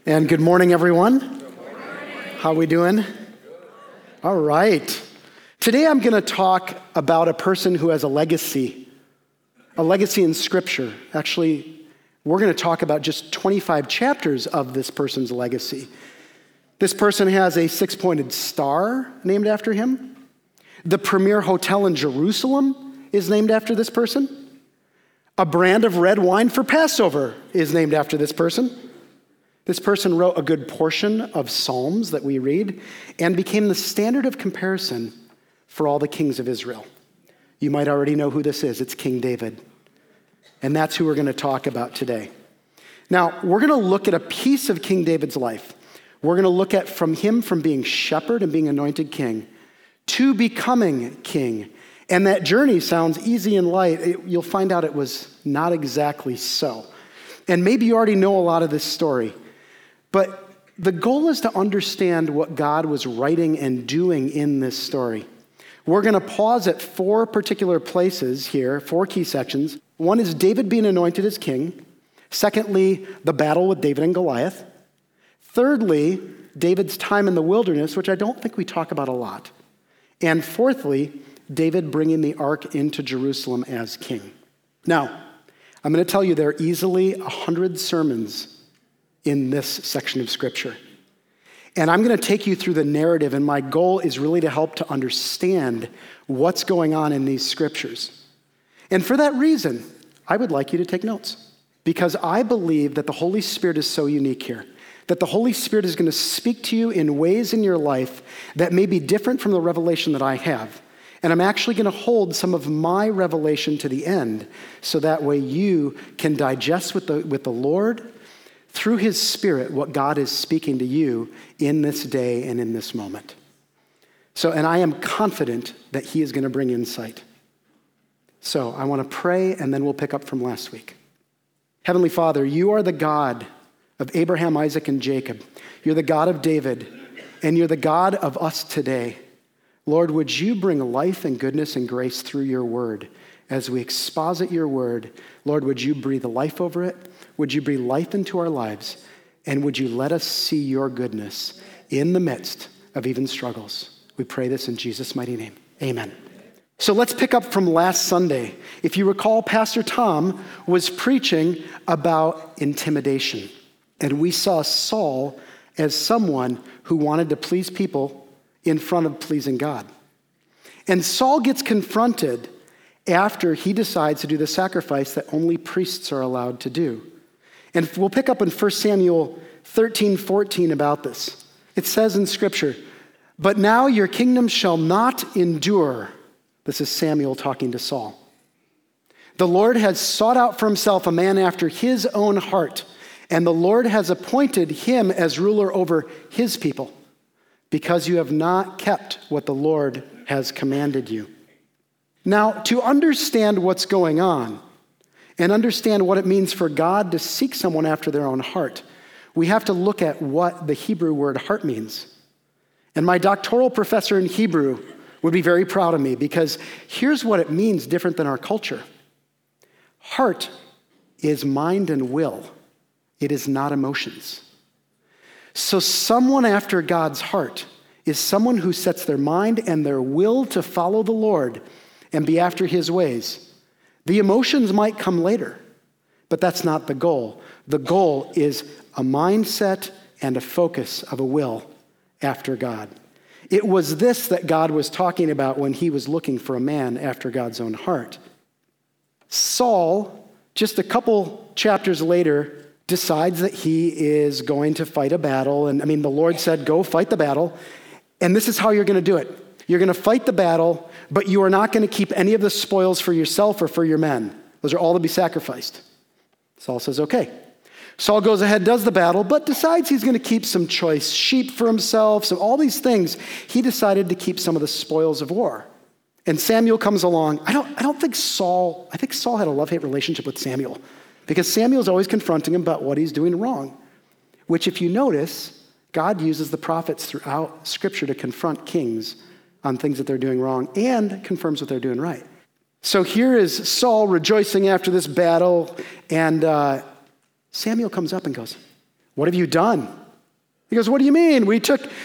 And good morning, everyone. Good morning. How we doing? All right. Today I'm going to talk about a person who has a legacy in Scripture. Actually, we're going to talk about just 25 chapters of this person's legacy. This person has a six-pointed star named after him. The premier hotel in Jerusalem is named after this person. A brand of red wine for Passover is named after this person. This person wrote a good portion of Psalms that we read and became the standard of comparison for all the kings of Israel. You might already know who this is. It's King David. And that's who we're going to talk about today. Now, we're going to look at a piece of King David's life. We're going to look at from being shepherd and being anointed king to becoming king. And that journey sounds easy and light. You'll find out it was not exactly so. And maybe you already know a lot of this story. But the goal is to understand what God was writing and doing in this story. We're going to pause at four particular places here, four key sections. One is David being anointed as king. Secondly, the battle with David and Goliath. Thirdly, David's time in the wilderness, which I don't think we talk about a lot. And fourthly, David bringing the ark into Jerusalem as king. Now, I'm going to tell you there are easily 100 sermons in this section of Scripture. And I'm going to take you through the narrative, and my goal is really to help to understand what's going on in these Scriptures. And for that reason, I would like you to take notes, because I believe that the Holy Spirit is so unique here, that the Holy Spirit is going to speak to you in ways in your life that may be different from the revelation that I have. And I'm actually going to hold some of my revelation to the end, so that way you can digest with the Lord through His Spirit what God is speaking to you in this day and in this moment. And I am confident that He is going to bring insight. So I want to pray, and then we'll pick up from last week. Heavenly Father, you are the God of Abraham, Isaac, and Jacob. You're the God of David, and you're the God of us today. Lord, would you bring life and goodness and grace through your word as we exposit your word? Lord, would you breathe life over it? Would you breathe life into our lives? And would you let us see your goodness in the midst of even struggles? We pray this in Jesus' mighty name. Amen. So let's pick up from last Sunday. If you recall, Pastor Tom was preaching about intimidation. And we saw Saul as someone who wanted to please people in front of pleasing God. And Saul gets confronted after he decides to do the sacrifice that only priests are allowed to do. And we'll pick up in 1 Samuel 13:14 about this. It says in Scripture, "But now your kingdom shall not endure." This is Samuel talking to Saul. "The Lord has sought out for himself a man after his own heart, and the Lord has appointed him as ruler over his people, because you have not kept what the Lord has commanded you." Now, to understand what's going on and understand what it means for God to seek someone after their own heart, we have to look at what the Hebrew word heart means. And my doctoral professor in Hebrew would be very proud of me, because here's what it means different than our culture. Heart is mind and will. It is not emotions. So someone after God's heart is someone who sets their mind and their will to follow the Lord and be after his ways. The emotions might come later, but that's not the goal. The goal is a mindset and a focus of a will after God. It was this that God was talking about when he was looking for a man after God's own heart. Saul, just a couple chapters later, decides that he is going to fight a battle. And the Lord said, go fight the battle. And this is how you're going to do it. You're going to fight the battle, but you are not going to keep any of the spoils for yourself or for your men. Those are all to be sacrificed. Saul says, okay. Saul goes ahead, does the battle, but decides he's going to keep some choice sheep for himself, so all these things. He decided to keep some of the spoils of war. And Samuel comes along. I think Saul had a love-hate relationship with Samuel, because Samuel's always confronting him about what he's doing wrong, which, if you notice, God uses the prophets throughout Scripture to confront kings on things that they're doing wrong and confirms what they're doing right. So here is Saul rejoicing after this battle, and Samuel comes up and goes, What have you done? He goes, what do you mean? We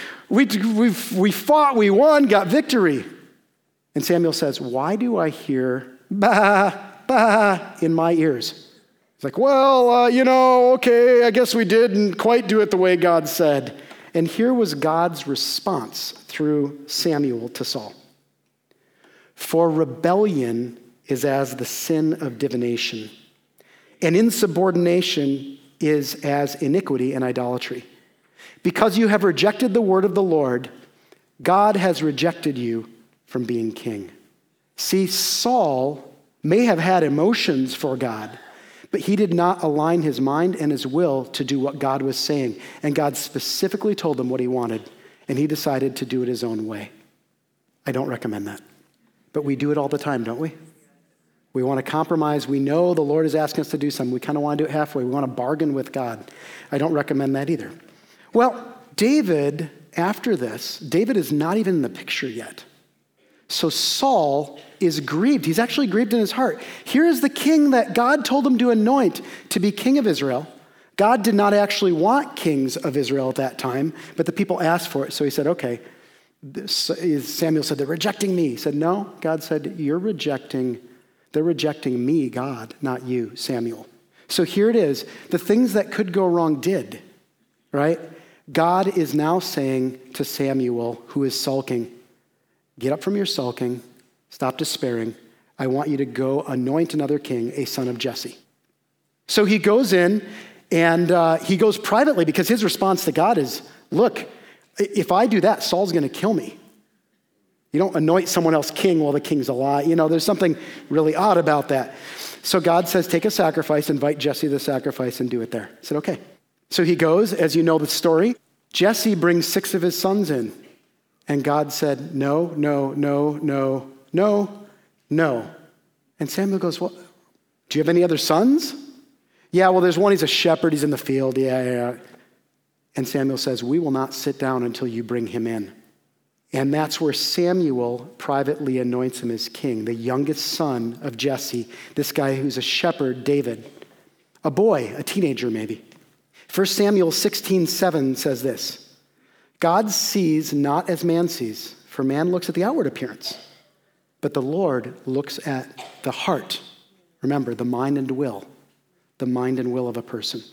fought, we won, got victory. And Samuel says, why do I hear bah, bah in my ears? He's like, well, okay, I guess we didn't quite do it the way God said. And here was God's response through Samuel to Saul. For rebellion is as the sin of divination, and insubordination is as iniquity and idolatry. Because you have rejected the word of the Lord, God has rejected you from being king. See, Saul may have had emotions for God, but he did not align his mind and his will to do what God was saying. And God specifically told him what he wanted, and he decided to do it his own way. I don't recommend that. But we do it all the time, don't we? We want to compromise. We know the Lord is asking us to do something. We kind of want to do it halfway. We want to bargain with God. I don't recommend that either. Well, David, after this, David is not even in the picture yet. So Saul is grieved. He's actually grieved in his heart. Here is the king that God told him to anoint to be king of Israel. God did not actually want kings of Israel at that time, but the people asked for it. So he said, okay. Samuel said, they're rejecting me. He said, no. God said, they're rejecting me, God, not you, Samuel. So here it is. The things that could go wrong did, right? God is now saying to Samuel, who is sulking, get up from your sulking, stop despairing. I want you to go anoint another king, a son of Jesse. So he goes in and he goes privately because his response to God is, look, if I do that, Saul's going to kill me. You don't anoint someone else king while the king's alive. There's something really odd about that. So God says, take a sacrifice, invite Jesse to the sacrifice and do it there. I said, okay. So he goes, as you know the story. Jesse brings 6 of his sons in. And God said, no, no, no, no, no, no. And Samuel goes, well, do you have any other sons? Yeah, well, there's one, he's a shepherd, he's in the field. Yeah. And Samuel says, we will not sit down until you bring him in. And that's where Samuel privately anoints him as king, the youngest son of Jesse, this guy who's a shepherd, David, a boy, a teenager maybe. 1 Samuel 16:7 says this, God sees not as man sees, for man looks at the outward appearance, but the Lord looks at the heart. Remember, the mind and will of a person.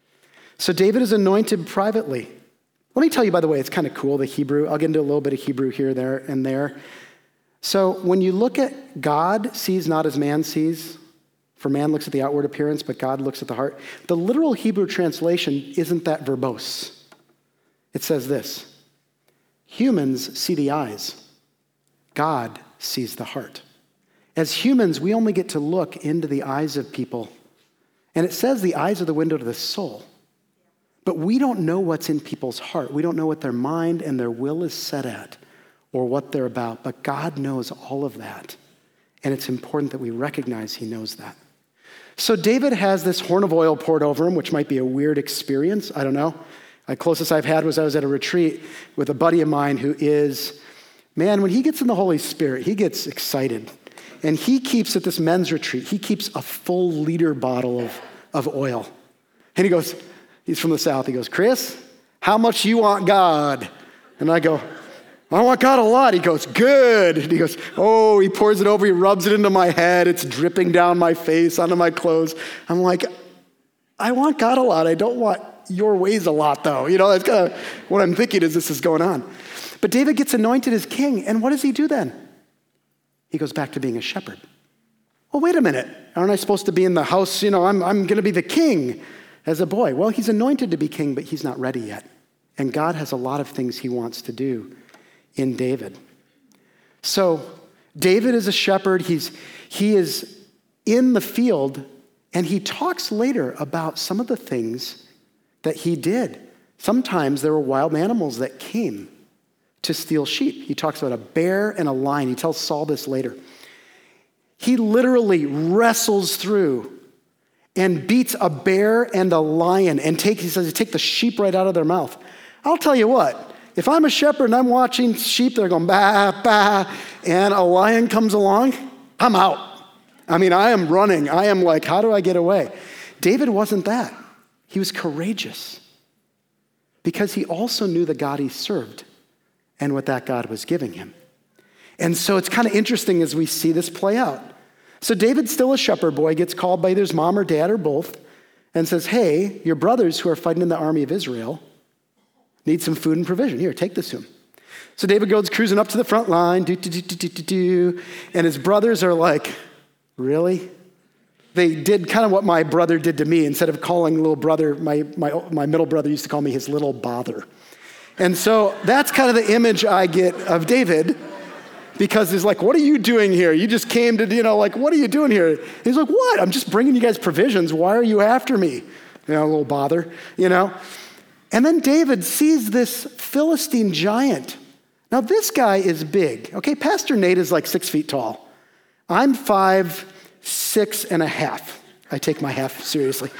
So David is anointed privately. Let me tell you, by the way, it's kind of cool, the Hebrew. I'll get into a little bit of Hebrew here, there, and there. So when you look at God sees not as man sees, for man looks at the outward appearance, but God looks at the heart. The literal Hebrew translation isn't that verbose. It says this, humans see the eyes. God sees the heart. As humans, we only get to look into the eyes of people. And it says the eyes are the window to the soul. But we don't know what's in people's heart. We don't know what their mind and their will is set at or what they're about. But God knows all of that. And it's important that we recognize he knows that. So David has this horn of oil poured over him, which might be a weird experience. I don't know. The closest I've had was I was at a retreat with a buddy of mine who is, man, when he gets in the Holy Spirit, he gets excited. And he keeps at this men's retreat, he keeps a full liter bottle of oil. And he goes, he's from the South. He goes, Chris, how much you want God? And I go, I want God a lot. He goes, good. And he goes, oh, he pours it over, he rubs it into my head. It's dripping down my face, onto my clothes. I'm like, I want God a lot. I don't want your ways a lot, though. That's kind of what I'm thinking as this is going on. But David gets anointed as king. And what does he do then? He goes back to being a shepherd. Well, wait a minute. Aren't I supposed to be in the house? I'm going to be the king as a boy. Well, he's anointed to be king, but he's not ready yet. And God has a lot of things he wants to do in David. So David is a shepherd. He is in the field, and he talks later about some of the things that he did. Sometimes there were wild animals that came to steal sheep. He talks about a bear and a lion. He tells Saul this later. He literally wrestles through and beats a bear and a lion and he says, take the sheep right out of their mouth. I'll tell you what, if I'm a shepherd and I'm watching sheep, they're going, bah, bah, and a lion comes along, I'm out. I am running. I am like, how do I get away? David wasn't that. He was courageous. because he also knew the God he served and what that God was giving him. And so it's kind of interesting as we see this play out. So David's still a shepherd boy, gets called by either his mom or dad or both, and says, hey, your brothers who are fighting in the army of Israel need some food and provision. Here, take this to him. So David goes cruising up to the front line, and his brothers are like, really? They did kind of what my brother did to me. Instead of calling little brother, my middle brother used to call me his little bother. And so that's kind of the image I get of David, because he's like, what are you doing here? You just came to, what are you doing here? He's like, what? I'm just bringing you guys provisions. Why are you after me? A little bother, And then David sees this Philistine giant. Now this guy is big. Okay, Pastor Nate is like 6 feet tall. I'm 5'6.5". I take my half seriously.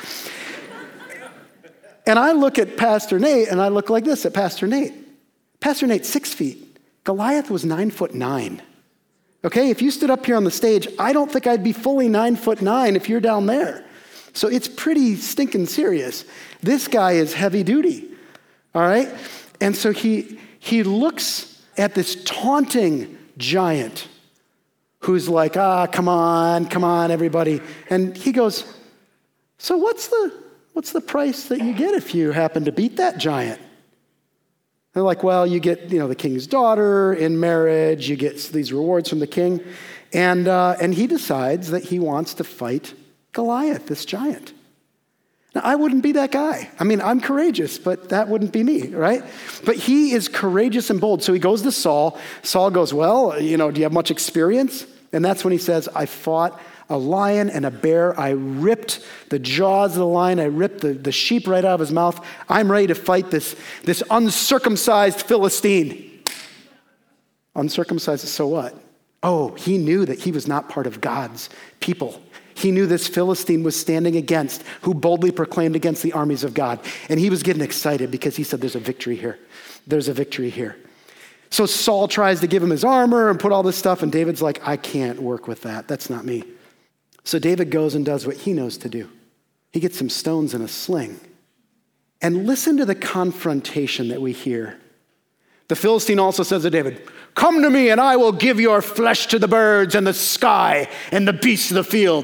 And I look at Pastor Nate and I look like this at Pastor Nate. Pastor Nate's 6 feet. Goliath was 9'9". Okay, if you stood up here on the stage, I don't think I'd be fully 9'9" if you're down there. So it's pretty stinking serious. This guy is heavy duty, all right? And so he looks at this taunting giant who's like, come on, everybody. And he goes, so what's the price that you get if you happen to beat that giant? They're like, well, you get, the king's daughter in marriage, you get these rewards from the king. And he decides that he wants to fight Goliath, this giant. Now, I wouldn't be that guy. I mean, I'm courageous, but that wouldn't be me, right? But he is courageous and bold. So he goes to Saul. Saul goes, well, do you have much experience? And that's when he says, I fought a lion and a bear. I ripped the jaws of the lion. I ripped the sheep right out of his mouth. I'm ready to fight this uncircumcised Philistine. Uncircumcised, so what? Oh, he knew that he was not part of God's people. He knew this Philistine was standing against, who boldly proclaimed against the armies of God. And he was getting excited because he said, there's a victory here. There's a victory here. So Saul tries to give him his armor and put all this stuff, and David's like, I can't work with that. That's not me. So David goes and does what he knows to do. He gets some stones and a sling. And listen to the confrontation that we hear. The Philistine also says to David, come to me and I will give your flesh to the birds and the sky and the beasts of the field.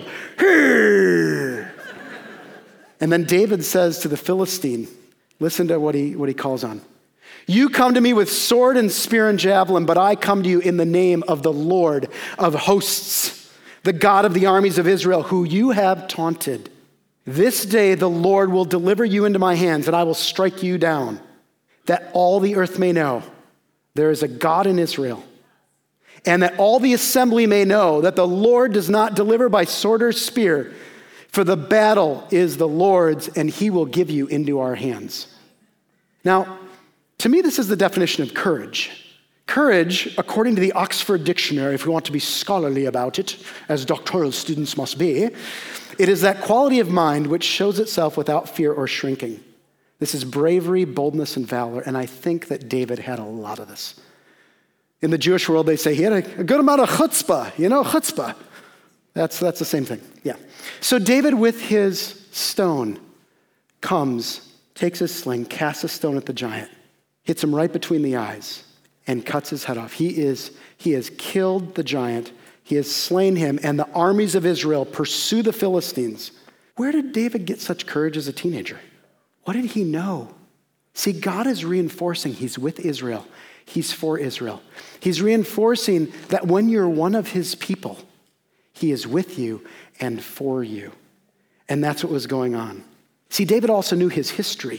Here. And then David says to the Philistine, listen to what he calls on. You come to me with sword and spear and javelin, but I come to you in the name of the Lord of hosts, the God of the armies of Israel, who you have taunted. This day the Lord will deliver you into my hands, and I will strike you down, that all the earth may know there is a God in Israel, and that all the assembly may know that the Lord does not deliver by sword or spear, for the battle is the Lord's, and he will give you into our hands. Now, to me, this is the definition of courage. Courage, according to the Oxford Dictionary, if we want to be scholarly about it, as doctoral students must be, it is that quality of mind which shows itself without fear or shrinking. This is bravery, boldness, and valor, and I think that David had a lot of this. In the Jewish world, they say he had a good amount of chutzpah, chutzpah. That's the same thing, yeah. So David, with his stone, comes, takes his sling, casts a stone at the giant, hits him right between the eyes, and cuts his head off. He has killed the giant. He has slain him, and the armies of Israel pursue the Philistines. Where did David get such courage as a teenager? What did he know? See, God is reinforcing he's with Israel. He's for Israel. He's reinforcing that when you're one of his people, he is with you and for you. And that's what was going on. See, David also knew his history.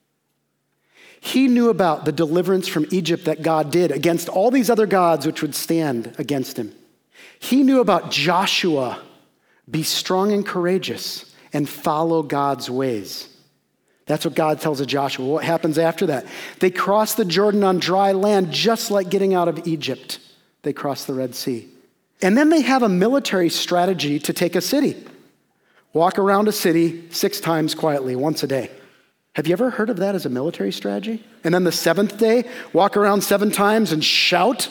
He knew about the deliverance from Egypt that God did against all these other gods which would stand against him. He knew about Joshua, be strong and courageous and follow God's ways. That's what God tells Joshua. What happens after that? They cross the Jordan on dry land, just like getting out of Egypt. They cross the Red Sea. And then they have a military strategy to take a city. Walk around a city 6 times quietly, once a day. Have you ever heard of that as a military strategy? And then the 7th day, walk around 7 times and shout?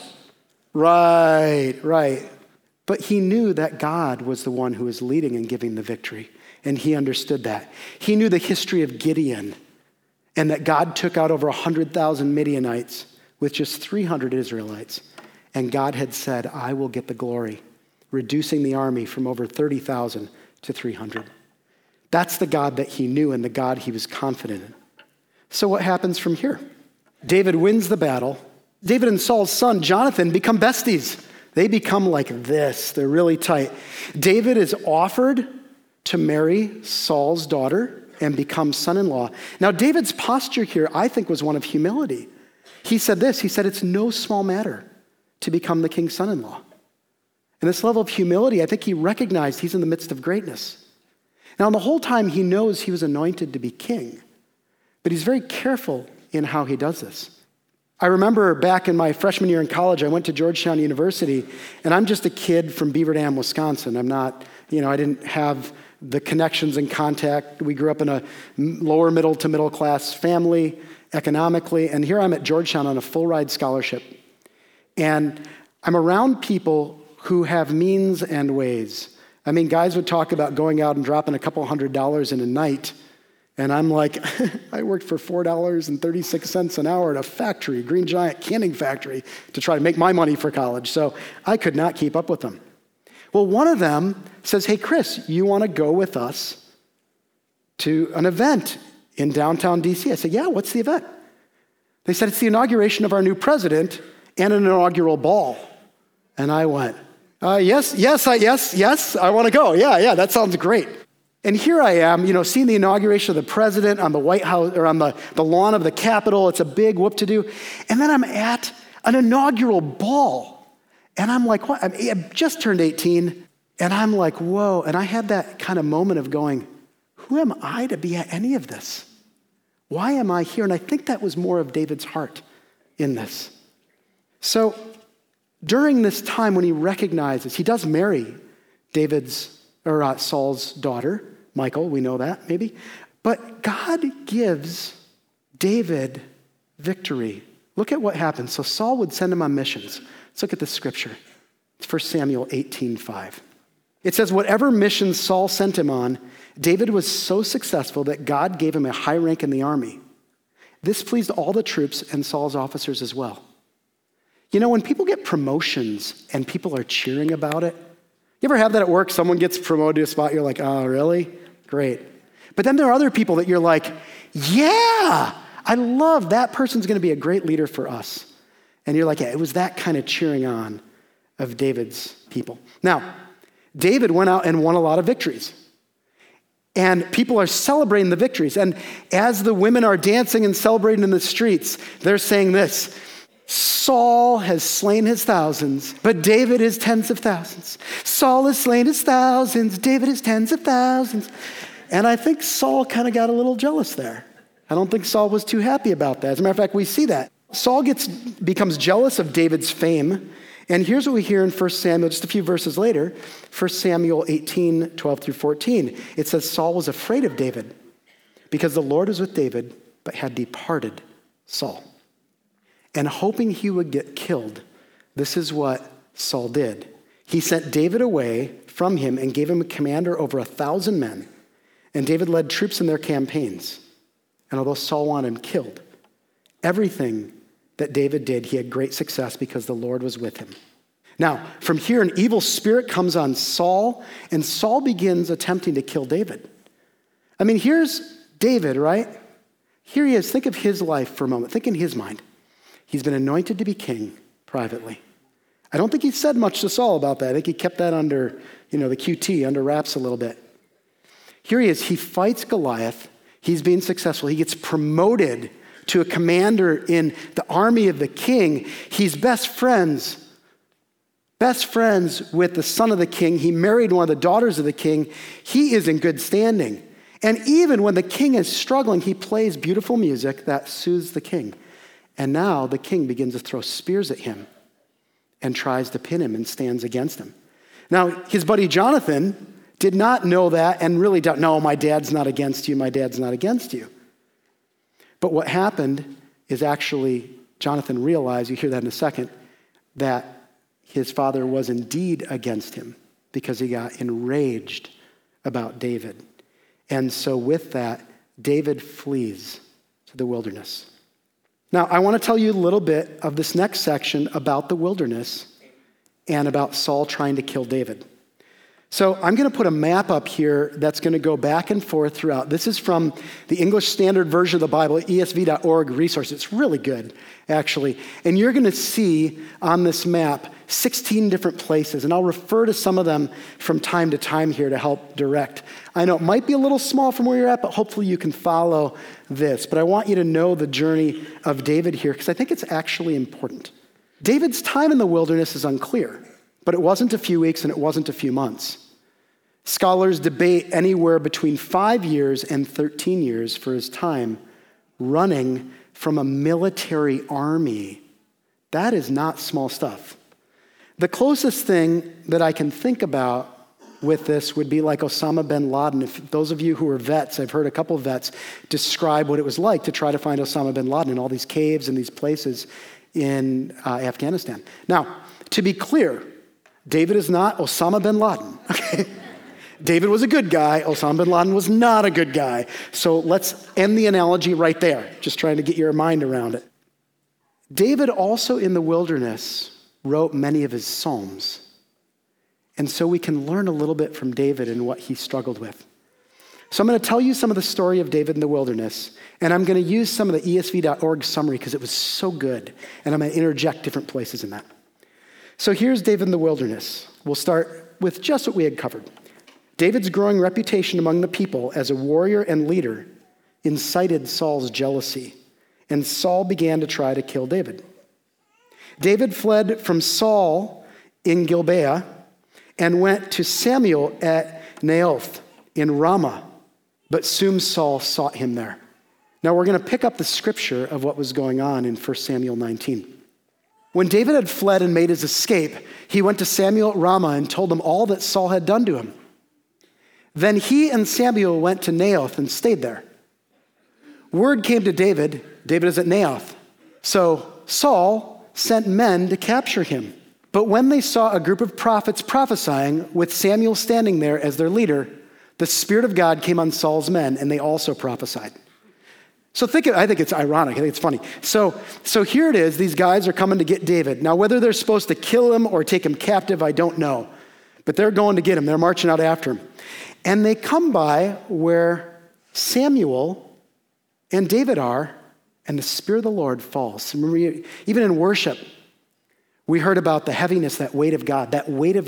Right. But he knew that God was the one who was leading and giving the victory. And he understood that. He knew the history of Gideon and that God took out over 100,000 Midianites with just 300 Israelites. And God had said, I will get the glory, reducing the army from over 30,000 to 300. That's the God that he knew and the God he was confident in. So what happens from here? David wins the battle. David and Saul's son, Jonathan, become besties. They become like this. They're really tight. David is offered to marry Saul's daughter and become son-in-law. Now, David's posture here, I think, was one of humility. He said this, he said, it's no small matter to become the king's son-in-law. And this level of humility, I think he recognized he's in the midst of greatness. Now, the whole time he knows he was anointed to be king, but he's very careful in how he does this. I remember back in my freshman year in college, I went to Georgetown University, and I'm just a kid from Beaver Dam, Wisconsin. I'm not, I didn't have the connections and contact. We grew up in a lower middle to middle class family economically, and here I'm at Georgetown on a full ride scholarship. And I'm around people who have means and ways. I mean, guys would talk about going out and dropping a couple $100 in a night. And I'm like, I worked for $4.36 an hour at a factory, Green Giant canning factory, to try to make my money for college. So I could not keep up with them. Well, one of them says, hey, Chris, you want to go with us to an event in downtown DC? I said, yeah, what's the event? They said, it's the inauguration of our new president and an inaugural ball. And I went, yes, I want to go. Yeah, that sounds great. And here I am, seeing the inauguration of the president on the White House, or on the lawn of the Capitol. It's a big whoop-to-do. And then I'm at an inaugural ball. And I'm like, what? I just turned 18. And I'm like, whoa. And I had that kind of moment of going, who am I to be at any of this? Why am I here? And I think that was more of David's heart in this. So during this time when he recognizes, he does marry Saul's daughter, Michal, we know that maybe. But God gives David victory. Look at what happens. So Saul would send him on missions. Let's look at the scripture. It's 1 Samuel 18:5. It says, whatever mission Saul sent him on, David was so successful that God gave him a high rank in the army. This pleased all the troops and Saul's officers as well. When people get promotions and people are cheering about it, you ever have that at work? Someone gets promoted to a spot, you're like, oh, really? Great. But then there are other people that you're like, yeah, I love that person's going to be a great leader for us. And you're like, yeah, it was that kind of cheering on of David's people. Now, David went out and won a lot of victories. And people are celebrating the victories. And as the women are dancing and celebrating in the streets, they're saying this, Saul has slain his thousands, but David his tens of thousands. Saul has slain his thousands, David his tens of thousands. And I think Saul kind of got a little jealous there. I don't think Saul was too happy about that. As a matter of fact, we see that. Saul becomes jealous of David's fame. And here's what we hear in 1 Samuel, just a few verses later, 1 Samuel 18:12 through 14. It says, Saul was afraid of David because the Lord was with David, but had departed Saul. And hoping he would get killed, this is what Saul did. He sent David away from him and gave him a commander over 1,000 men. And David led troops in their campaigns. And although Saul wanted him killed, everything that David did, he had great success because the Lord was with him. Now, from here, an evil spirit comes on Saul, and Saul begins attempting to kill David. I mean, here's David, right? Here he is. Think of his life for a moment. Think in his mind. He's been anointed to be king privately. I don't think he said much to Saul about that. I think he kept that under, the QT, under wraps a little bit. Here he is. He fights Goliath. He's being successful. He gets promoted to a commander in the army of the king. He's best friends with the son of the king. He married one of the daughters of the king. He is in good standing. And even when the king is struggling, he plays beautiful music that soothes the king. And now the king begins to throw spears at him and tries to pin him and stands against him. Now, his buddy Jonathan did not know that and really don't know, my dad's not against you, my dad's not against you. But what happened is actually Jonathan realized, you hear that in a second, that his father was indeed against him because he got enraged about David. And so with that, David flees to the wilderness. Now, I want to tell you a little bit of this next section about the wilderness and about Saul trying to kill David. So I'm going to put a map up here that's going to go back and forth throughout. This is from the English Standard Version of the Bible, esv.org resource. It's really good, actually. And you're going to see on this map 16 different places, and I'll refer to some of them from time to time here to help direct. I know it might be a little small from where you're at, but hopefully you can follow this. But I want you to know the journey of David here, because I think it's actually important. David's time in the wilderness is unclear, but it wasn't a few weeks and it wasn't a few months. Scholars debate anywhere between 5 years and 13 years for his time running from a military army. That is not small stuff. The closest thing that I can think about with this would be like Osama bin Laden. If those of you who are vets, I've heard a couple of vets describe what it was like to try to find Osama bin Laden in all these caves and these places in Afghanistan. Now, to be clear, David is not Osama bin Laden, okay? David was a good guy. Osama bin Laden was not a good guy. So let's end the analogy right there, just trying to get your mind around it. David also in the wilderness wrote many of his Psalms. And so we can learn a little bit from David and what he struggled with. So I'm going to tell you some of the story of David in the wilderness, and I'm going to use some of the ESV.org summary because it was so good, and I'm going to interject different places in that. So here's David in the wilderness. We'll start with just what we had covered. David's growing reputation among the people as a warrior and leader incited Saul's jealousy, and Saul began to try to kill David. David fled from Saul in Gibeah and went to Samuel at Naioth in Ramah, but soon Saul sought him there. Now we're going to pick up the scripture of what was going on in 1 Samuel 19. When David had fled and made his escape, he went to Samuel at Ramah and told him all that Saul had done to him. Then he and Samuel went to Naioth and stayed there. Word came to David is at Naioth. So Saul sent men to capture him. But when they saw a group of prophets prophesying with Samuel standing there as their leader, the Spirit of God came on Saul's men and they also prophesied. So I think it's ironic. I think it's funny. So here it is. These guys are coming to get David. Now, whether they're supposed to kill him or take him captive, I don't know. But they're going to get him. They're marching out after him. And they come by where Samuel and David are, and the Spirit of the Lord falls. Remember, even in worship, we heard about the heaviness, that weight of God, the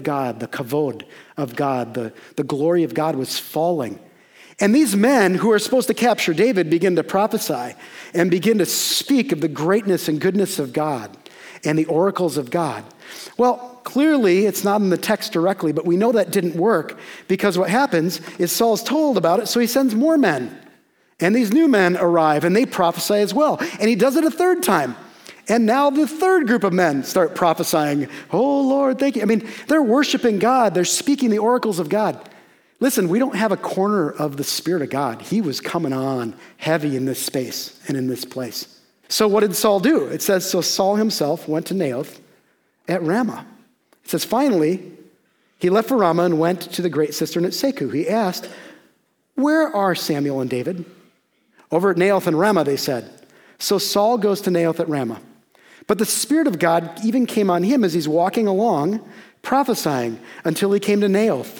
kavod of God, the glory of God was falling. And these men who are supposed to capture David begin to prophesy and begin to speak of the greatness and goodness of God and the oracles of God. Well, clearly, it's not in the text directly, but we know that didn't work because what happens is Saul's told about it, so he sends more men. And these new men arrive, and they prophesy as well. And he does it a third time. And now the third group of men start prophesying, "Oh, Lord, thank you." I mean, they're worshiping God. They're speaking the oracles of God. Listen, we don't have a corner of the Spirit of God. He was coming on heavy in this space and in this place. So what did Saul do? It says, so Saul himself went to Naioth at Ramah. It says, finally, he left for Ramah and went to the great cistern at Seku. He asked, "Where are Samuel and David?" "Over at Naioth and Ramah," they said. So Saul goes to Naioth at Ramah. But the Spirit of God even came on him as he's walking along, prophesying, until he came to Naioth.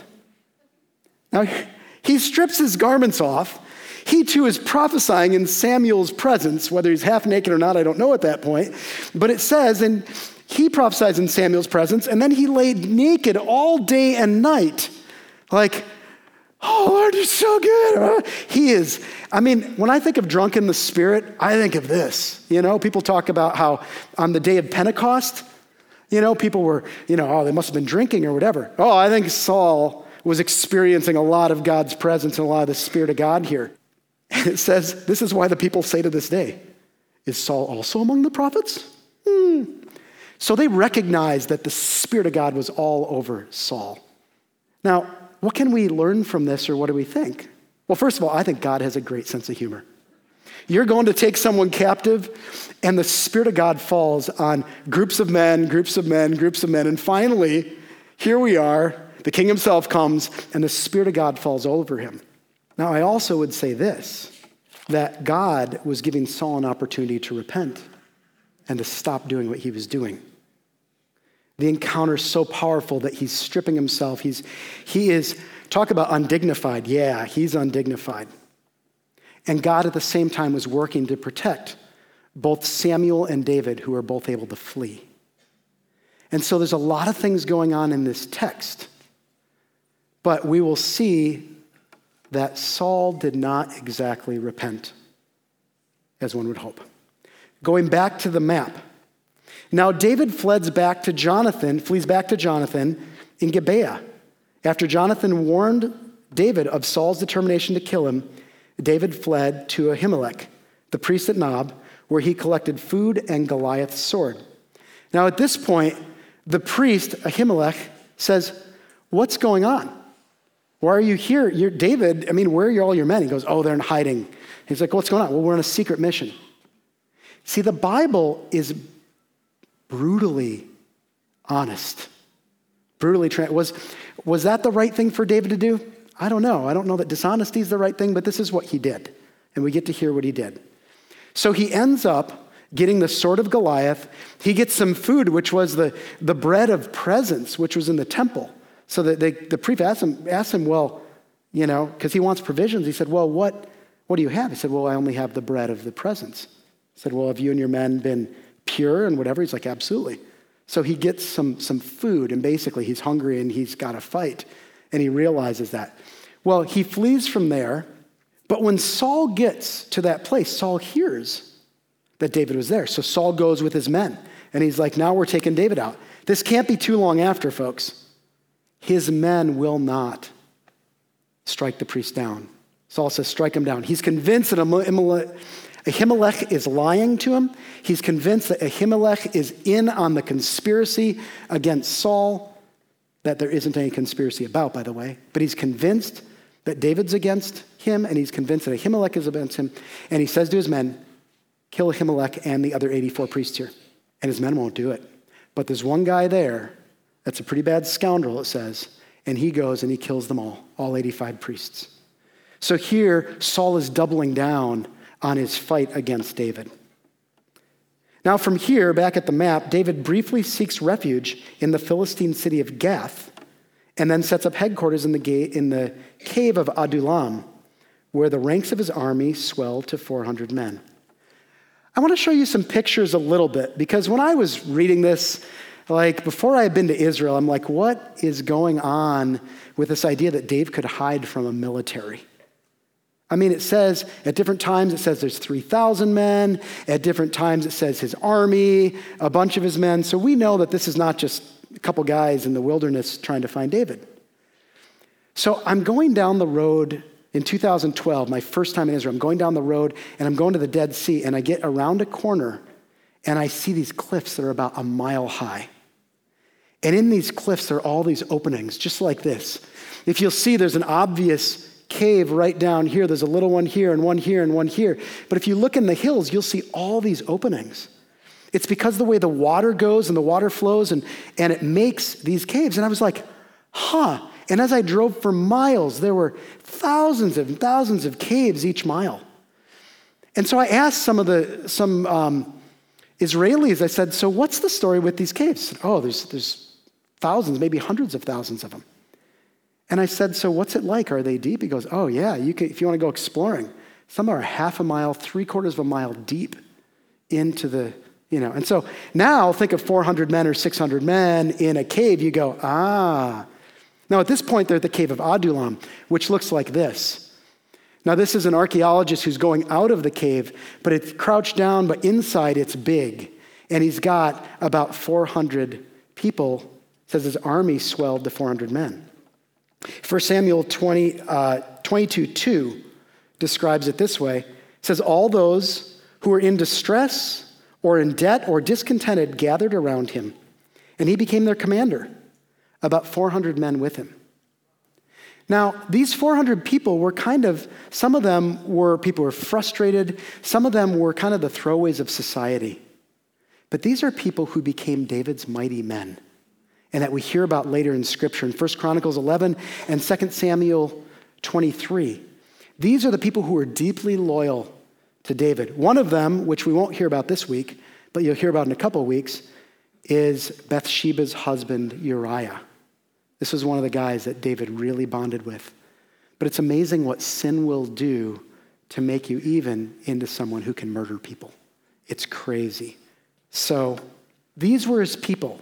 Now, he strips his garments off. He too is prophesying in Samuel's presence, whether he's half naked or not, I don't know at that point. But it says, and he prophesies in Samuel's presence, and then he laid naked all day and night. Like, "Oh, Lord, you're so good." He is. I mean, when I think of drunk in the Spirit, I think of this. You know, people talk about how on the day of Pentecost, people were, oh, they must have been drinking or whatever. Oh, I think Saul was experiencing a lot of God's presence and a lot of the Spirit of God here. And it says, this is why the people say to this day, "Is Saul also among the prophets?" So they recognized that the Spirit of God was all over Saul. Now, what can we learn from this, or what do we think? Well, first of all, I think God has a great sense of humor. You're going to take someone captive, and the Spirit of God falls on groups of men, and finally, here we are, the King himself comes, and the Spirit of God falls over him. Now, I also would say this. that God was giving Saul an opportunity to repent and to stop doing what he was doing. The encounter is so powerful that he's stripping himself. He is, talk about undignified. Yeah, he's undignified. And God at the same time was working to protect both Samuel and David, who are both able to flee. And so there's a lot of things going on in this text. But we will see that Saul did not exactly repent, as one would hope. Going back to the map. Now David flees back to Jonathan in Gibeah. After Jonathan warned David of Saul's determination to kill him, David fled to Ahimelech, the priest at Nob, where he collected food and Goliath's sword. Now at this point, the priest, Ahimelech, says, "What's going on? Why are you here? You're David, where are all your men?" He goes, "Oh, they're in hiding." He's like, "What's going on?" "Well, we're on a secret mission." See, the Bible is brutally honest. Was that the right thing for David to do? I don't know. I don't know that dishonesty is the right thing, but this is what he did. And we get to hear what he did. So he ends up getting the sword of Goliath. He gets some food, which was the bread of presence, which was in the temple. So the priest asked him, well, because he wants provisions. He said, "Well, what do you have?" He said, "Well, I only have the bread of the presence." He said, "Well, have you and your men been pure and whatever?" He's like, "Absolutely." So he gets some food, and basically he's hungry and he's got to fight, and he realizes that. Well, he flees from there, but when Saul gets to that place, Saul hears that David was there. So Saul goes with his men, and he's like, "Now we're taking David out." This can't be too long after, folks. His men will not strike the priest down. Saul says, "Strike him down." He's convinced that Ahimelech is lying to him. He's convinced that Ahimelech is in on the conspiracy against Saul, that there isn't any conspiracy about, by the way. But he's convinced that David's against him, and he's convinced that Ahimelech is against him. And he says to his men, "Kill Ahimelech and the other 84 priests here." And his men won't do it. But there's one guy there that's a pretty bad scoundrel, it says, and he goes and he kills them all 85 priests. So here, Saul is doubling down on his fight against David. Now from here, back at the map, David briefly seeks refuge in the Philistine city of Gath, and then sets up headquarters in the cave of Adullam, where the ranks of his army swell to 400 men. I want to show you some pictures a little bit, because when I was reading this, before I had been to Israel, I'm like, what is going on with this idea that David could hide from a military? It says, at different times, it says there's 3,000 men. At different times, it says his army, a bunch of his men. So we know that this is not just a couple guys in the wilderness trying to find David. So I'm going down the road in 2012, my first time in Israel. I'm going down the road, and I'm going to the Dead Sea, and I get around a corner, and I see these cliffs that are about a mile high. And in these cliffs, there are all these openings, just like this. If you'll see, there's an obvious cave right down here. There's a little one here and one here and one here. But if you look in the hills, you'll see all these openings. It's because of the way the water goes and the water flows, and it makes these caves. And I was like, And as I drove for miles, there were thousands and thousands of caves each mile. And so I asked some Israelis, I said, "So what's the story with these caves?" "Oh, there's thousands, maybe hundreds of thousands of them." And I said, "So what's it like? Are they deep?" He goes, "Oh yeah, if you want to go exploring, some are half a mile, 3/4 of a mile deep into the, And so now think of 400 men or 600 men in a cave. You go, Now at this point, they're at the cave of Adullam, which looks like this. Now this is an archaeologist who's going out of the cave, but it's crouched down, but inside it's big. And he's got about 400 people. It says his army swelled to 400 men. 1 Samuel 22:2 describes it this way. It says, "All those who were in distress or in debt or discontented gathered around him, and he became their commander, about 400 men with him." Now, these 400 people were some of them were people who were frustrated. Some of them were kind of the throwaways of society. But these are people who became David's mighty men, and that we hear about later in Scripture in 1 Chronicles 11 and 2 Samuel 23. These are the people who were deeply loyal to David. One of them, which we won't hear about this week, but you'll hear about in a couple of weeks, is Bathsheba's husband, Uriah. This was one of the guys that David really bonded with. But it's amazing what sin will do to make you even into someone who can murder people. It's crazy. So these were his people.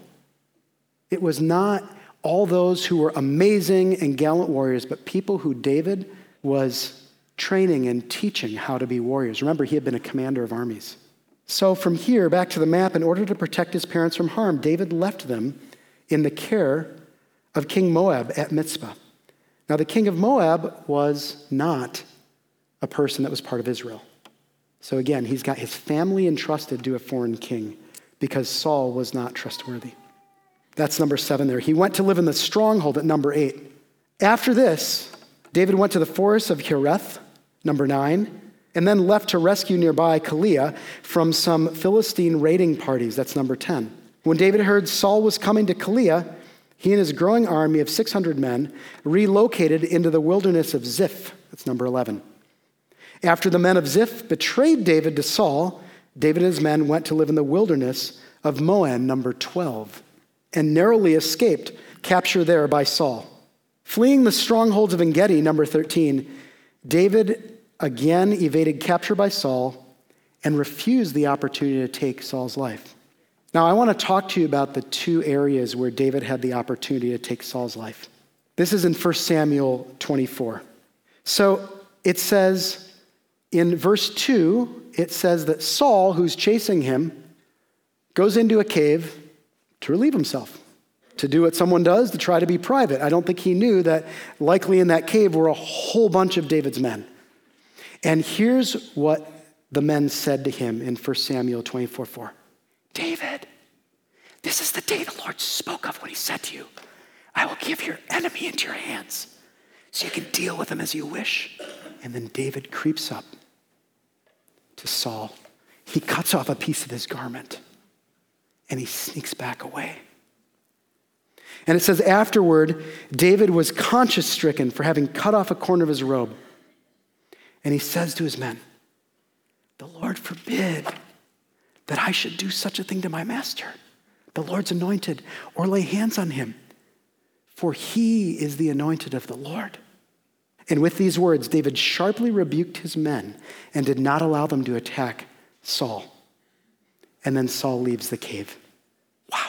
It was not all those who were amazing and gallant warriors, but people who David was training and teaching how to be warriors. Remember, he had been a commander of armies. So from here, back to the map, in order to protect his parents from harm, David left them in the care of King Moab at Mizpah. Now, the king of Moab was not a person that was part of Israel. So again, he's got his family entrusted to a foreign king because Saul was not trustworthy. That's number 7 there. He went to live in the stronghold at number 8. After this, David went to the forest of Hereth, number 9, and then left to rescue nearby Keilah from some Philistine raiding parties. That's number 10. When David heard Saul was coming to Keilah, he and his growing army of 600 men relocated into the wilderness of Ziph. That's number 11. After the men of Ziph betrayed David to Saul, David and his men went to live in the wilderness of Moan, number 12, and narrowly escaped capture there by Saul. Fleeing the strongholds of En-Gedi, number 13, David again evaded capture by Saul and refused the opportunity to take Saul's life. Now, I want to talk to you about the 2 areas where David had the opportunity to take Saul's life. This is in 1 Samuel 24. So it says in verse 2, it says that Saul, who's chasing him, goes into a cave to relieve himself, to do what someone does, to try to be private. I don't think he knew that likely in that cave were a whole bunch of David's men. And here's what the men said to him in 1 Samuel 24:4. David, this is the day the Lord spoke of when he said to you, I will give your enemy into your hands so you can deal with him as you wish. And then David creeps up to Saul. He cuts off a piece of his garment and he sneaks back away. And it says afterward, David was conscience-stricken for having cut off a corner of his robe. And he says to his men, the Lord forbid that I should do such a thing to my master, the Lord's anointed, or lay hands on him, for he is the anointed of the Lord. And with these words, David sharply rebuked his men and did not allow them to attack Saul. And then Saul leaves the cave. Wow.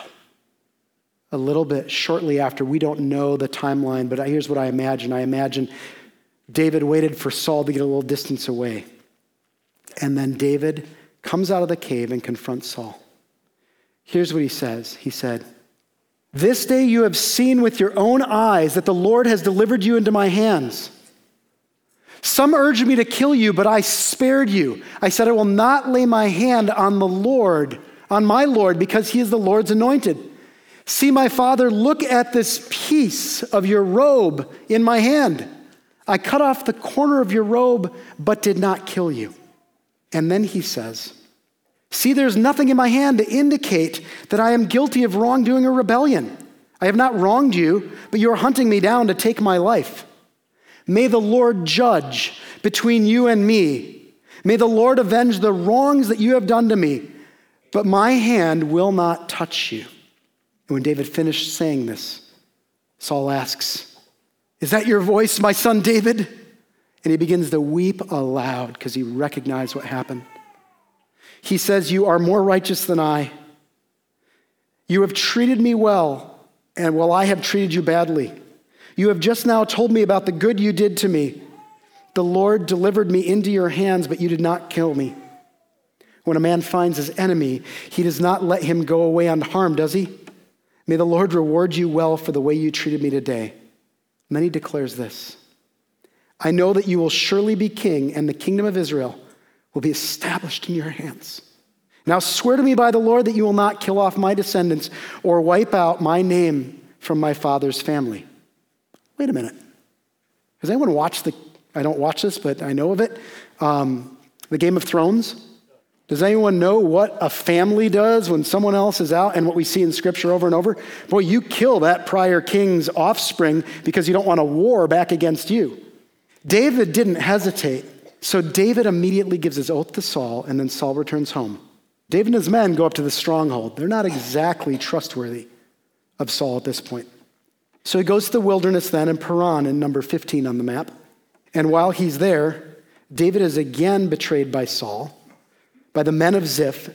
A little bit shortly after, we don't know the timeline, but here's what I imagine. I imagine David waited for Saul to get a little distance away. And then David comes out of the cave and confronts Saul. Here's what he says. He said, this day you have seen with your own eyes that the Lord has delivered you into my hands. Some urged me to kill you, but I spared you. I said, I will not lay my hand on the Lord, on my Lord, because he is the Lord's anointed. See, my father, look at this piece of your robe in my hand. I cut off the corner of your robe, but did not kill you. And then he says, see, there's nothing in my hand to indicate that I am guilty of wrongdoing or rebellion. I have not wronged you, but you are hunting me down to take my life. May the Lord judge between you and me. May the Lord avenge the wrongs that you have done to me, but my hand will not touch you. And when David finished saying this, Saul asks, is that your voice, my son David? And he begins to weep aloud because he recognized what happened. He says, you are more righteous than I. You have treated me well, and while I have treated you badly. You have just now told me about the good you did to me. The Lord delivered me into your hands, but you did not kill me. When a man finds his enemy, he does not let him go away unharmed, does he? May the Lord reward you well for the way you treated me today. And then he declares this. I know that you will surely be king, and the kingdom of Israel will be established in your hands. Now swear to me by the Lord that you will not kill off my descendants or wipe out my name from my father's family. Wait a minute. Has anyone watched I don't watch this, but I know of it, the Game of Thrones? Does anyone know what a family does when someone else is out, and what we see in Scripture over and over? Boy, you kill that prior king's offspring because you don't want a war back against you. David didn't hesitate. So David immediately gives his oath to Saul, and then Saul returns home. David and his men go up to the stronghold. They're not exactly trustworthy of Saul at this point. So he goes to the wilderness then in Paran in number 15 on the map. And while he's there, David is again betrayed by Saul, by the men of Ziph,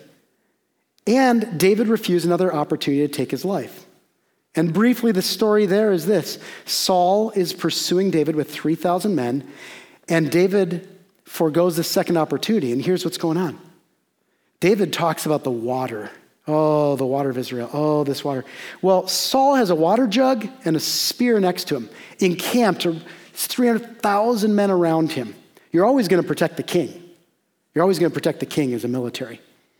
and David refused another opportunity to take his life. And briefly, the story there is this. Saul is pursuing David with 3,000 men, and David forgoes the second opportunity. And here's what's going on. David talks about the water. Oh, the water of Israel. Oh, this water. Well, Saul has a water jug and a spear next to him, encamped, 300,000 men around him. You're always going to protect the king. You're always going to protect the king as a military.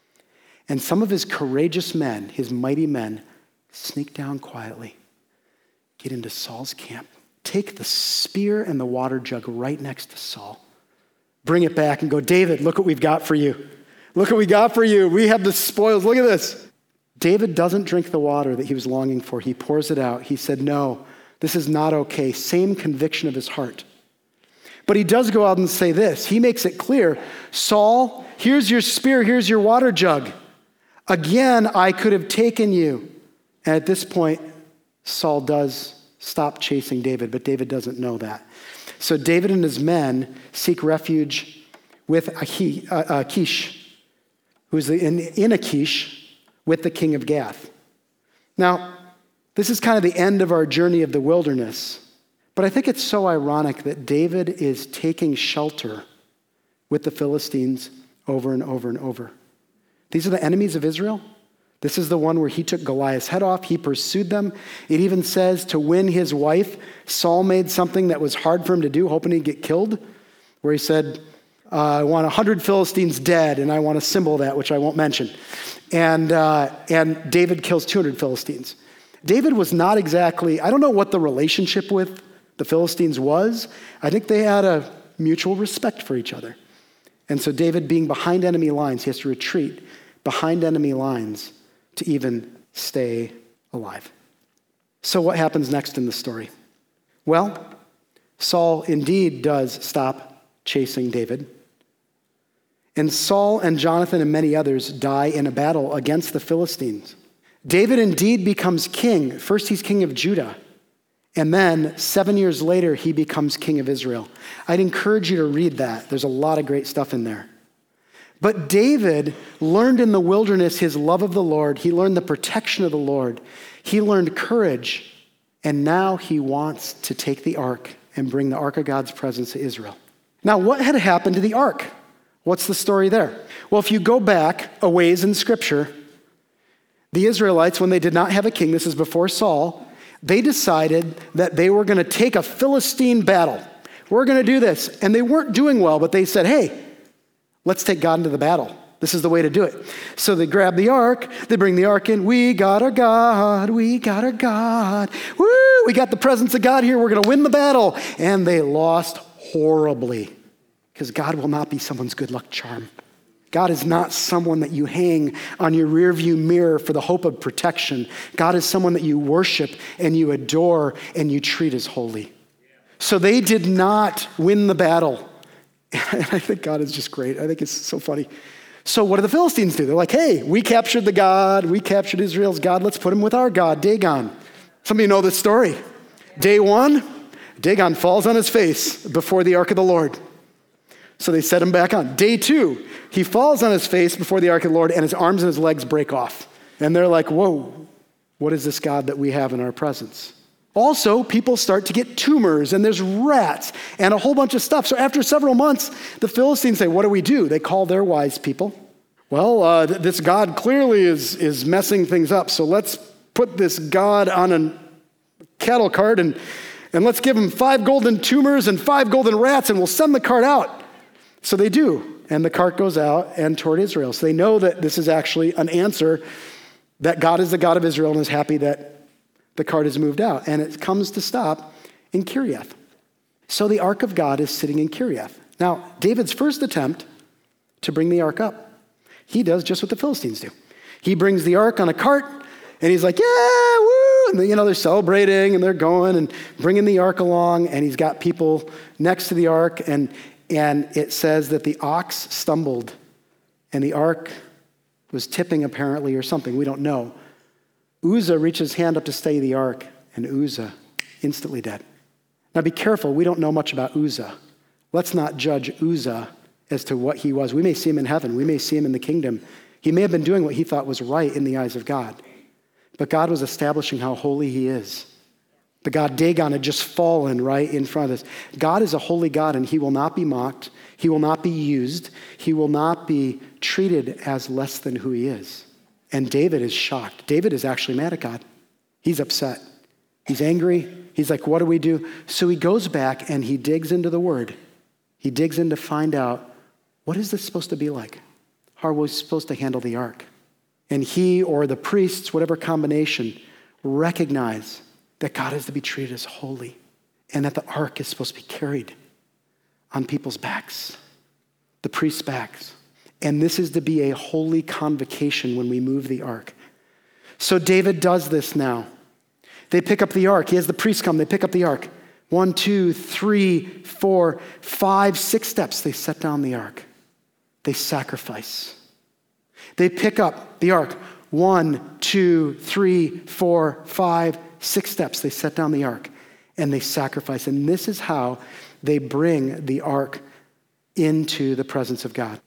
And some of his courageous men, his mighty men, sneak down quietly, get into Saul's camp, take the spear and the water jug right next to Saul, bring it back and go, David, look what we've got for you. Look what we got for you. We have the spoils. Look at this. David doesn't drink the water that he was longing for. He pours it out. He said, no, this is not okay. Same conviction of his heart. But he does go out and say this. He makes it clear, Saul, here's your spear, here's your water jug. Again, I could have taken you. And at this point, Saul does stop chasing David, but David doesn't know that. So David and his men seek refuge with Achish, who's in Achish with the king of Gath. Now, this is kind of the end of our journey of the wilderness, but I think it's so ironic that David is taking shelter with the Philistines over and over and over. These are the enemies of Israel. This is the one where he took Goliath's head off. He pursued them. It even says to win his wife, Saul made something that was hard for him to do, hoping he'd get killed, where he said, I want 100 Philistines dead, and I want a symbol of that, which I won't mention. And David kills 200 Philistines. David was not exactly, I don't know what the relationship with the Philistines was. I think they had a mutual respect for each other. And so David, being behind enemy lines, he has to retreat behind enemy lines to even stay alive. So what happens next in the story? Well, Saul indeed does stop chasing David. And Saul and Jonathan and many others die in a battle against the Philistines. David indeed becomes king. First, he's king of Judah. And then 7 years later, he becomes king of Israel. I'd encourage you to read that. There's a lot of great stuff in there. But David learned in the wilderness his love of the Lord. He learned the protection of the Lord. He learned courage. And now he wants to take the ark and bring the ark of God's presence to Israel. Now, what had happened to the ark? What's the story there? Well, if you go back a ways in Scripture, the Israelites, when they did not have a king, this is before Saul, they decided that they were going to take a Philistine battle. We're going to do this. And they weren't doing well, but they said, hey, let's take God into the battle. This is the way to do it. So they grab the ark, they bring the ark in. We got our God, we got our God. Woo, we got the presence of God here. We're going to win the battle. And they lost horribly because God will not be someone's good luck charm. God is not someone that you hang on your rearview mirror for the hope of protection. God is someone that you worship and you adore and you treat as holy. So they did not win the battle. And I think God is just great. I think it's so funny. So what do the Philistines do? They're like, hey, we captured the God. We captured Israel's God. Let's put him with our God, Dagon. Some of you know this story. Day one, Dagon falls on his face before the ark of the Lord. So they set him back on. Day two, he falls on his face before the ark of the Lord and his arms and his legs break off. And they're like, whoa, what is this God that we have in our presence? Also, people start to get tumors and there's rats and a whole bunch of stuff. So after several months, the Philistines say, what do we do? They call their wise people. Well, this God clearly is messing things up. So let's put this God on a cattle cart and let's give him 5 golden tumors and 5 golden rats and we'll send the cart out. So they do, and the cart goes out and toward Israel. So they know that this is actually an answer, that God is the God of Israel and is happy that the cart has moved out. And it comes to stop in Kiriath. So the ark of God is sitting in Kiriath. Now, David's first attempt to bring the ark up, he does just what the Philistines do. He brings the ark on a cart, and he's like, yeah, woo! And they're celebrating, and they're going and bringing the ark along, and he's got people next to the ark, and And it says that the ox stumbled and the ark was tipping apparently or something. We don't know. Uzzah reaches his hand up to stay the ark, and Uzzah instantly dead. Now be careful. We don't know much about Uzzah. Let's not judge Uzzah as to what he was. We may see him in heaven. We may see him in the kingdom. He may have been doing what he thought was right in the eyes of God. But God was establishing how holy he is. The god Dagon had just fallen right in front of us. God is a holy God, and he will not be mocked. He will not be used. He will not be treated as less than who he is. And David is shocked. David is actually mad at God. He's upset. He's angry. He's like, what do we do? So he goes back and he digs into the word. He digs in to find out, what is this supposed to be like? How are we supposed to handle the ark? And he or the priests, whatever combination, recognize that God is to be treated as holy and that the ark is supposed to be carried on people's backs, the priests' backs. And this is to be a holy convocation when we move the ark. So David does this now. They pick up the ark. He has the priests come. They pick up the ark. 1, 2, 3, 4, 5, 6 steps. They set down the ark. They sacrifice. They pick up the ark. 1, 2, 3, 4, 5, 6 steps. They set down the ark and they sacrifice. And this is how they bring the ark into the presence of God.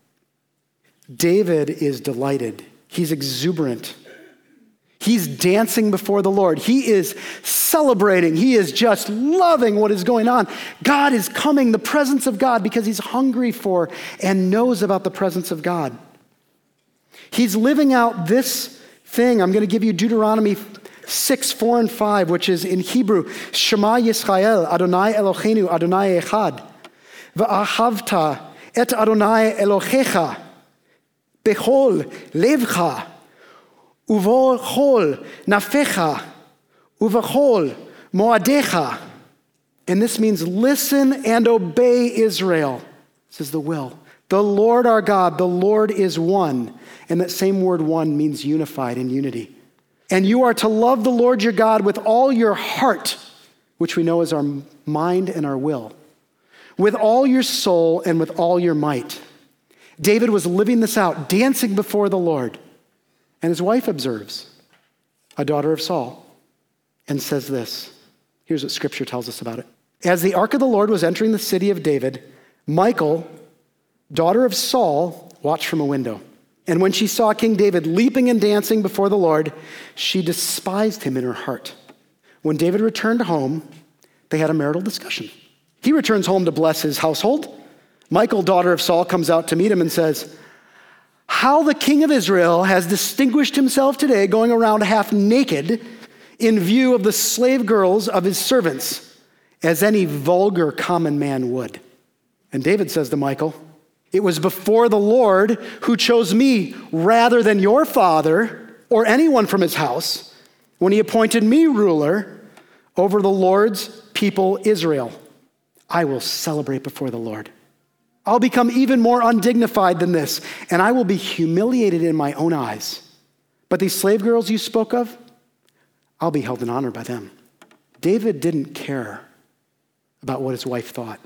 David is delighted. He's exuberant. He's dancing before the Lord. He is celebrating. He is just loving what is going on. God is coming, the presence of God, because he's hungry for and knows about the presence of God. He's living out this thing. I'm going to give you Deuteronomy 6, 4, and 5, which is in Hebrew, Shema Yisrael, Adonai Eloheinu, Adonai Echad, V'ahavta et Adonai Elohecha, Bechol levcha, uvechol nafecha, uvechol moadecha. And this means listen and obey, Israel. This is the will. The Lord our God, the Lord is one. And that same word one means unified in unity. And you are to love the Lord your God with all your heart, which we know is our mind and our will, with all your soul and with all your might. David was living this out, dancing before the Lord. And his wife observes, a daughter of Saul, and says this. Here's what scripture tells us about it. As the ark of the Lord was entering the city of David, Michal, daughter of Saul, watched from a window. And when she saw King David leaping and dancing before the Lord, she despised him in her heart. When David returned home, they had a marital discussion. He returns home to bless his household. Michal, daughter of Saul, comes out to meet him and says, how the king of Israel has distinguished himself today going around half naked in view of the slave girls of his servants, as any vulgar common man would. And David says to Michal, it was before the Lord who chose me rather than your father or anyone from his house when he appointed me ruler over the Lord's people Israel. I will celebrate before the Lord. I'll become even more undignified than this, and I will be humiliated in my own eyes. But these slave girls you spoke of, I'll be held in honor by them. David didn't care about what his wife thought.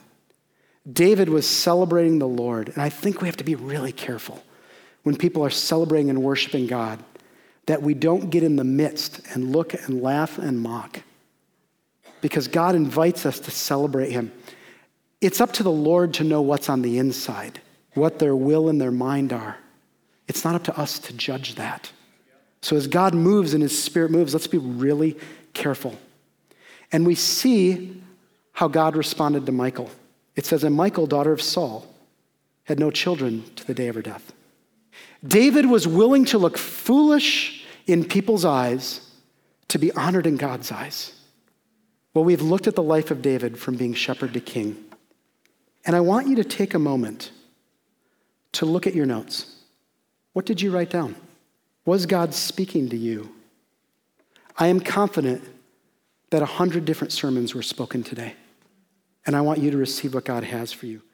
David was celebrating the Lord, and I think we have to be really careful when people are celebrating and worshiping God that we don't get in the midst and look and laugh and mock, because God invites us to celebrate him. It's up to the Lord to know what's on the inside, what their will and their mind are. It's not up to us to judge that. So as God moves and his spirit moves, let's be really careful. And we see how God responded to Michal. It says, and Michal, daughter of Saul, had no children to the day of her death. David was willing to look foolish in people's eyes to be honored in God's eyes. Well, we've looked at the life of David from being shepherd to king. And I want you to take a moment to look at your notes. What did you write down? Was God speaking to you? I am confident that 100 different sermons were spoken today. And I want you to receive what God has for you.